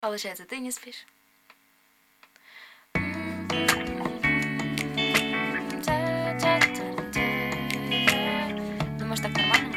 Получается, ты не спишь. Думаешь, так нормально?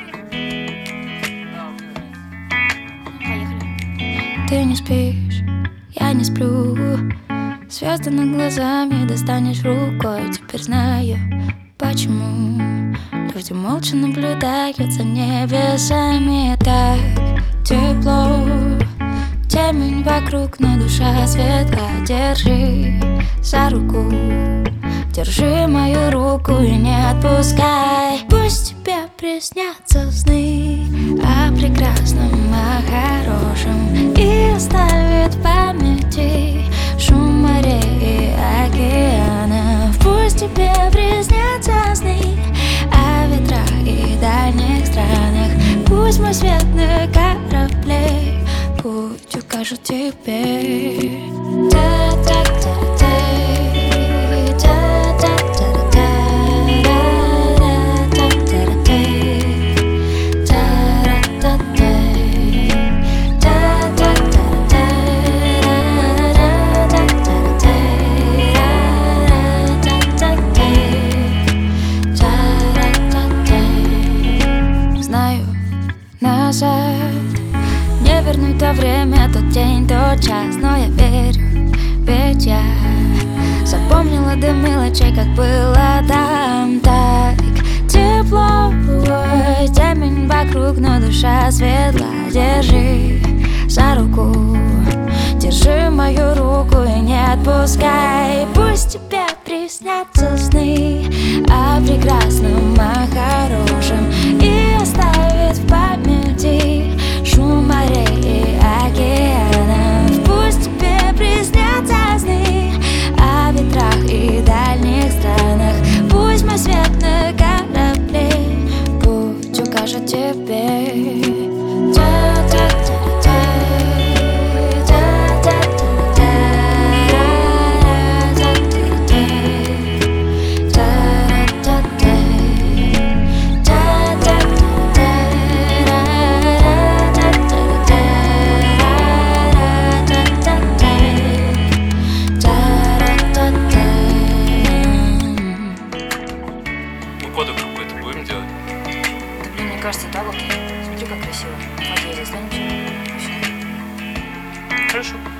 Поехали. Ты не спишь, я не сплю. Звезды над глазами достанешь рукой. Теперь знаю, почему люди молча наблюдают за небесами. Так тепло, темень вокруг, но душа светла. Держи за руку, держи мою руку и не отпускай. Пусть тебе приснятся сны о прекрасном, о хорошем, и оставит в памяти шум морей и океанов. Пусть тебе приснятся сны о ветрах и дальних странах. Пусть мой свет на корабле путь укажет тебе. Назад не вернуть то время, тот день, тот час, но я верю, ведь я запомнила до мелочей, как было там. Так тепло, темень вокруг, но душа светла. Держи за руку, держи мою руку и не отпускай. Пусть тебе приснятся сны о прекрасном, о хорошем, и оставит в памяти шум морей и океанов. Пусть тебе приснятся сны о ветрах и дальних странах. Пусть мой свет на корабле путь укажет тебе. Кодек какой-то будем делать? Да блин, мне кажется, так окей. Смотри, как красиво. Вот я здесь останемся. Хорошо.